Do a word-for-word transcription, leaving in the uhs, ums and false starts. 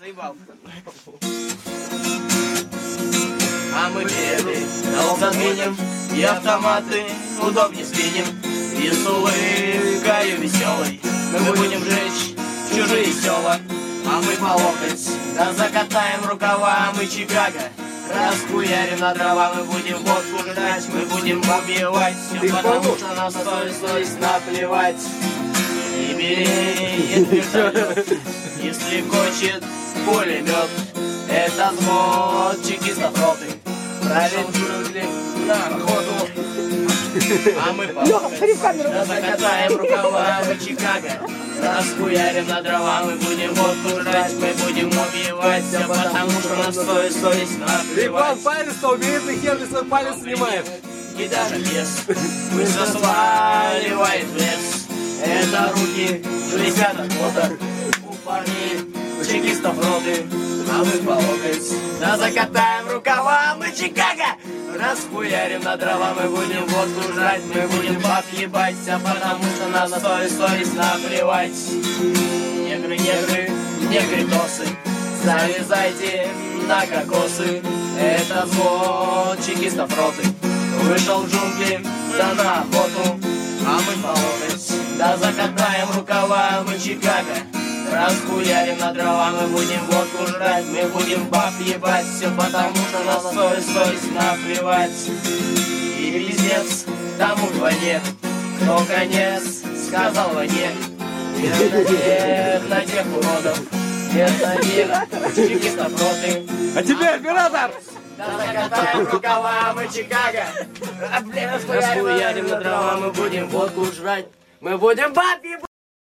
Заебал. А мы переды задвинем, и автоматы удобнее сдвинем. И с улыбкою веселой мы будем жечь чужие села. А мы по локоть, да закатаем рукава, мы Чикаго. Расхуярим на дрова, мы будем водку жрать, мы будем убивать все, потому что на совесть, совесть наплевать. И береет вертолет, и стрекочет пулемет. Это взвод чекистов роты, правит джунгли на охоту. А мы по локоть, да закатаем рукава, мы Чикаго. Расхуярим на дрова, мы будем водку жрать, мы будем убивать все, потому что на совесть, совесть наплевать. Иван палец-то умеет, и хер свой палец снимает. И даже лес быстро сваливает в лес. Это руки висят от пота у парней чекистов роты. А мы по локоть, да закатаем рукава, мы Чикаго. Расхуярим на дрова, мы будем водку жрать, мы будем баб ебать, а потому что на совесть, совесть наплевать. Негры, негры, негритосы, залезайте на кокосы. Это взвод чекистов роты вышел в джунгли, да на охоту. А мы по локоть, да закатаем рукава, мы Чикаго. Расхуярим на дрова, мы будем водку жрать, мы будем баб ебать, все потому что на совесть, совесть наплевать. И пиздец тому вдвойне, кто конец сказал войне. Это нет на тех уродов, это нет чекистов роты. А тебе оператор! Да закатаем рукава, мы Чикаго. Расхуярим на дрова, мы будем водку жрать, мы будем баб ебать.